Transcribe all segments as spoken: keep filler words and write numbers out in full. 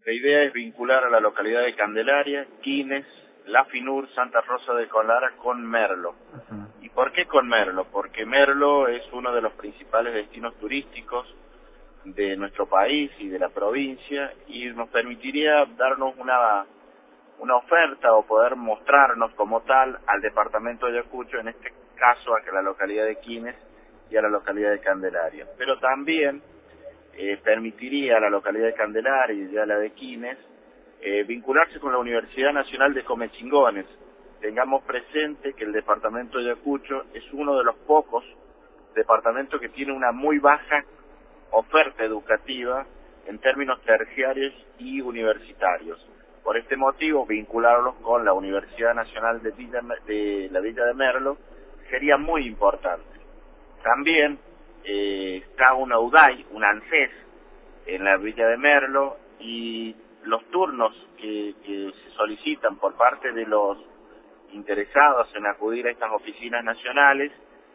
La idea es vincular a la localidad de Candelaria, Quines, La Finur, Santa Rosa de Colara con Merlo. Uh-huh. ¿Y por qué con Merlo? Porque Merlo es uno de los principales destinos turísticos de nuestro país y de la provincia, y nos permitiría darnos una, una oferta o poder mostrarnos como tal al departamento de Ayacucho, en este caso a la localidad de Quines y a la localidad de Candelaria. Pero también eh, permitiría a la localidad de Candelaria y a la de Quines eh, vincularse con la Universidad Nacional de Comechingones. Tengamos presente que el departamento de Ayacucho es uno de los pocos departamentos que tiene una muy baja oferta educativa en términos terciarios y universitarios. Por este motivo, vincularlos con la Universidad Nacional de, Villa, de la Villa de Merlo sería muy importante. También eh, está una U D A I, una ANSES, en la Villa de Merlo, y los turnos que, que se solicitan por parte de los interesados en acudir a estas oficinas nacionales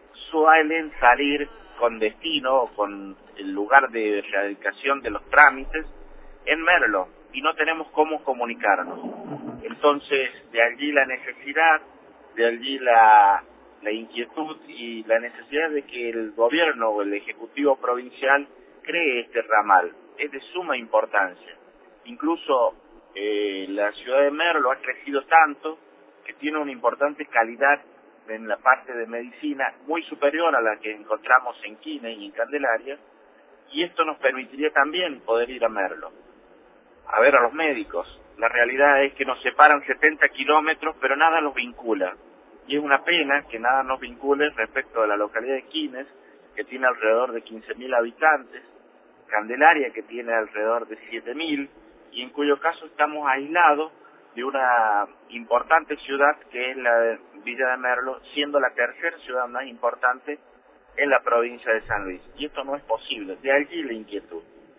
suelen salir con destino o con el lugar de radicación de los trámites en Merlo, y no tenemos cómo comunicarnos. Entonces, de allí la necesidad, de allí la, la inquietud y la necesidad de que el gobierno o el Ejecutivo Provincial cree este ramal. Es de suma importancia. Incluso eh, la ciudad de Merlo ha crecido tanto que tiene una importante calidad en la parte de medicina muy superior a la que encontramos en Quines y en Candelaria, y esto nos permitiría también poder ir a Merlo a ver a los médicos. La realidad es que nos separan setenta kilómetros, pero nada nos vincula, y es una pena que nada nos vincule respecto a la localidad de Quines, que tiene alrededor de quince mil habitantes, Candelaria, que tiene alrededor de siete mil, y en cuyo caso estamos aislados de una importante ciudad que es la de Villa de Merlo, siendo la tercera ciudad más importante en la provincia de San Luis. Y esto no es posible, de allí la inquietud.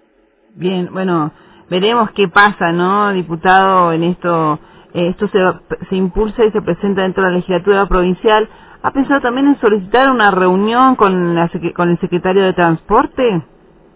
Bien, bueno, veremos qué pasa, ¿no, diputado? En esto, eh, esto se, se impulsa y se presenta dentro de la legislatura provincial. ¿Ha pensado también en solicitar una reunión con, la, con el secretario de Transporte?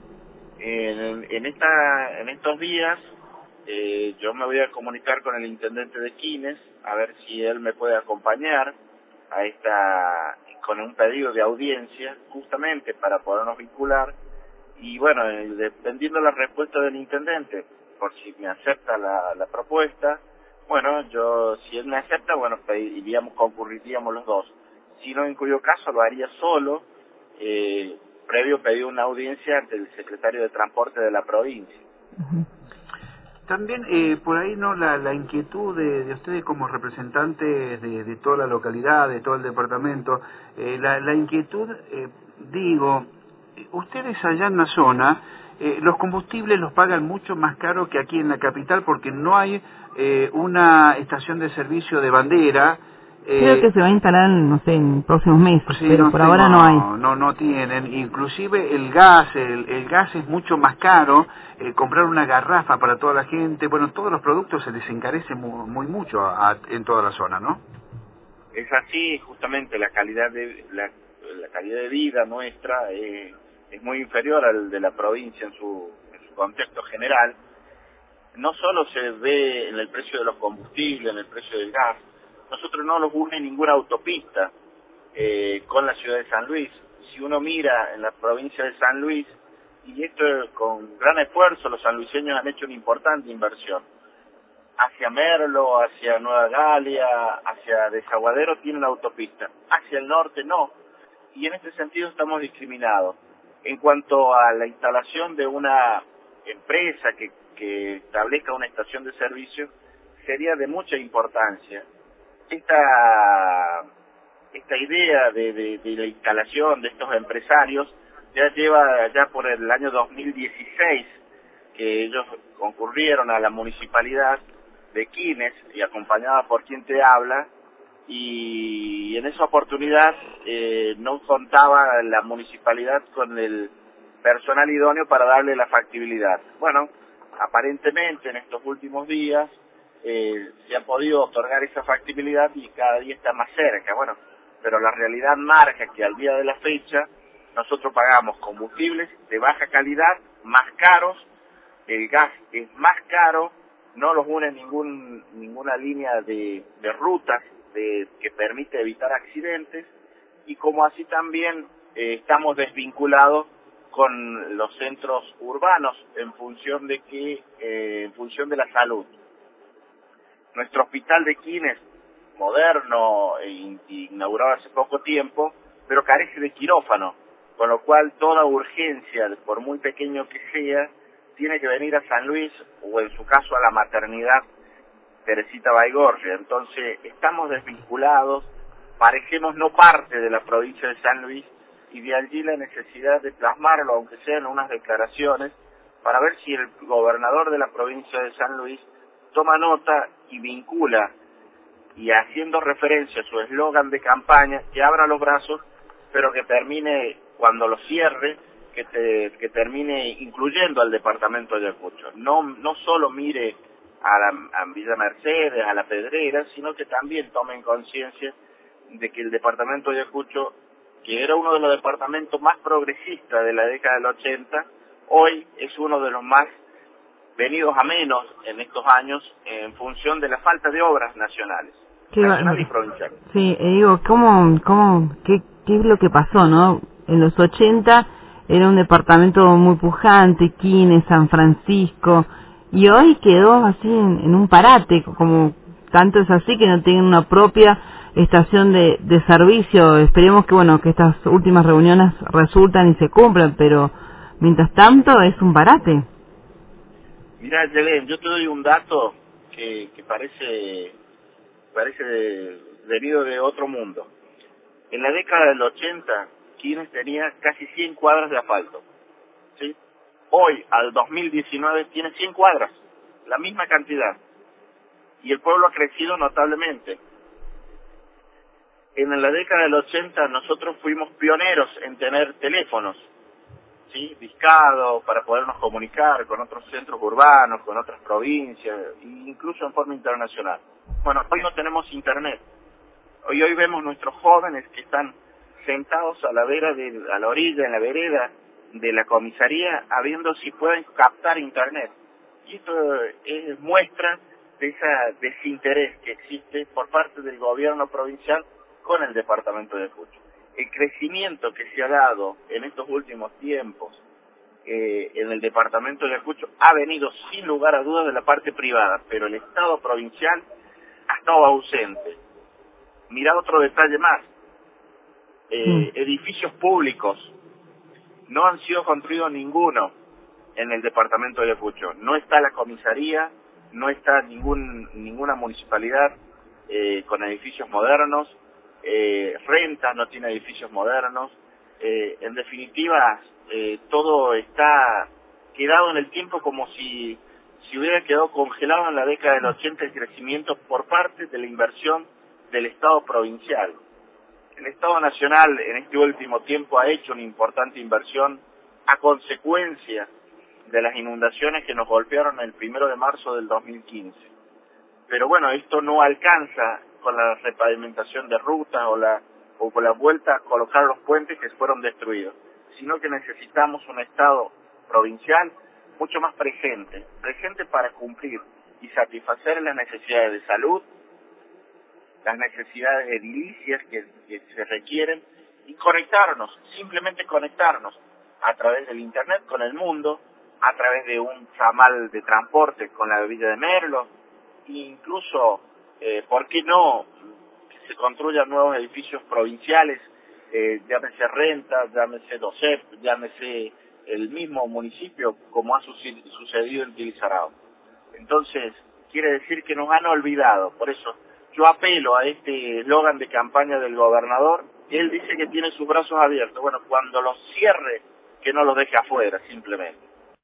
En, en, esta, en estos días eh, yo me voy a comunicar con el intendente de Quines a ver si él me puede acompañar a esta con un pedido de audiencia justamente para podernos vincular, y bueno, eh, dependiendo de la respuesta del intendente, por si me acepta la, la propuesta, bueno, yo si él me acepta, bueno, iríamos, concurriríamos los dos, si no, en cuyo caso lo haría solo, eh, previo pedido una audiencia ante el secretario de Transporte de la provincia. Uh-huh. También eh, por ahí no la, la inquietud de, de ustedes como representantes de, de toda la localidad, de todo el departamento, eh, la, la inquietud, eh, digo, ustedes allá en la zona, eh, los combustibles los pagan mucho más caro que aquí en la capital porque no hay eh, una estación de servicio de bandera. Creo Eh, que se va a instalar, no sé, en próximos meses, sí, pero no por sé, ahora no, no hay. No, no tienen. Inclusive el gas, el, el gas es mucho más caro. Eh, comprar una garrafa para toda la gente, bueno, todos los productos se les encarece muy, muy mucho a, a, en toda la zona, ¿no? Es así, justamente la calidad de la, la calidad de vida nuestra eh, es muy inferior al de la provincia en su, en su contexto general. No solo se ve en el precio de los combustibles, en el precio del gas. Nosotros no nos une ninguna autopista eh, con la ciudad de San Luis. Si uno mira en la provincia de San Luis, y esto con gran esfuerzo, los sanluiseños han hecho una importante inversión. Hacia Merlo, hacia Nueva Galia, hacia Desaguadero tienen autopista. Hacia el norte no. Y en este sentido estamos discriminados. En cuanto a la instalación de una empresa que, que establezca una estación de servicio, sería de mucha importancia. Esta, esta idea de, de, de la instalación de estos empresarios ya lleva ya por el año dos mil dieciséis que ellos concurrieron a la municipalidad de Quines y acompañada por quien te habla, y en esa oportunidad eh, no contaba la municipalidad con el personal idóneo para darle la factibilidad. Bueno, aparentemente en estos últimos días eh, se ha podido otorgar esa factibilidad y cada día está más cerca. Bueno, pero la realidad marca que al día de la fecha nosotros pagamos combustibles de baja calidad, más caros, el gas es más caro, no los une ningún ninguna línea de, de rutas de, que permite evitar accidentes, y como así también eh, estamos desvinculados con los centros urbanos en función de que eh, en función de la salud. Nuestro hospital de Quines, moderno e inaugurado hace poco tiempo, pero carece de quirófano, con lo cual toda urgencia, por muy pequeño que sea, tiene que venir a San Luis, o en su caso a la maternidad Teresita Baigorria. Entonces estamos desvinculados, parecemos no parte de la provincia de San Luis, y de allí la necesidad de plasmarlo, aunque sea en unas declaraciones, para ver si el gobernador de la provincia de San Luis toma nota y vincula, y haciendo referencia a su eslogan de campaña, que abra los brazos, pero que termine, cuando lo cierre, que, te, que termine incluyendo al departamento de Ayacucho. No, no solo mire a, la, a Villa Mercedes, a La Pedrera, sino que también tomen conciencia de que el departamento de Ayacucho, que era uno de los departamentos más progresistas de la década del ochenta, hoy es uno de los más venidos a menos en estos años en función de la falta de obras nacionales, qué nacional y provincial. Sí, eh, digo, ¿cómo, cómo, qué, qué es lo que pasó, no? En los ochenta era un departamento muy pujante, Quines, San Francisco, y hoy quedó así en, en un parate, como tanto es así que no tienen una propia estación de, de servicio. Esperemos que, bueno, que estas últimas reuniones resultan y se cumplan, pero mientras tanto es un parate. Mira, Yelén, yo te doy un dato que, que parece parece de, venido de otro mundo. En la década del ochenta, Quines tenía casi cien cuadras de asfalto, ¿sí? Hoy, al dos mil diecinueve, tiene cien cuadras, la misma cantidad. Y el pueblo ha crecido notablemente. En la década del ochenta nosotros fuimos pioneros en tener teléfonos, ¿sí? Discados, para podernos comunicar con otros centros urbanos, con otras provincias, e incluso en forma internacional. Bueno, hoy no tenemos internet. Hoy hoy vemos nuestros jóvenes que están sentados a la vera de, a la orilla, en la vereda de la comisaría, a viendo si pueden captar internet. Y esto es muestra de ese desinterés que existe por parte del gobierno provincial con el departamento de Ayacucho. El crecimiento que se ha dado en estos últimos tiempos eh, en el departamento de Ayacucho ha venido sin lugar a dudas de la parte privada, pero el Estado provincial ha estado ausente. Mirá otro detalle más, eh, mm. edificios públicos, no han sido construidos ninguno en el departamento de Ayacucho. No está la comisaría, no está ningún ninguna municipalidad eh, con edificios modernos, eh, Rentas no tiene edificios modernos, eh, en definitiva eh, todo está quedado en el tiempo, como si, si hubiera quedado congelado en la década del ochenta el crecimiento por parte de la inversión del Estado provincial. El Estado nacional en este último tiempo ha hecho una importante inversión a consecuencia de las inundaciones que nos golpearon el primero de marzo del dos mil quince. Pero bueno, esto no alcanza con la repavimentación de rutas o la o con la vuelta a colocar los puentes que fueron destruidos, sino que necesitamos un Estado provincial mucho más presente, presente para cumplir y satisfacer las necesidades de salud, las necesidades edilicias que, que se requieren, y conectarnos, simplemente conectarnos a través del Internet con el mundo, a través de un ramal de transporte con la Villa de Merlo, e incluso, eh, ¿por qué no?, que se construyan nuevos edificios provinciales, eh, llámese Renta, llámese DOCEP, llámese el mismo municipio, como ha sucedido en Tilizarao. Entonces, quiere decir que nos han olvidado. Por eso yo apelo a este eslogan de campaña del gobernador. Él dice que tiene sus brazos abiertos. Bueno, cuando los cierre, que no los deje afuera, simplemente.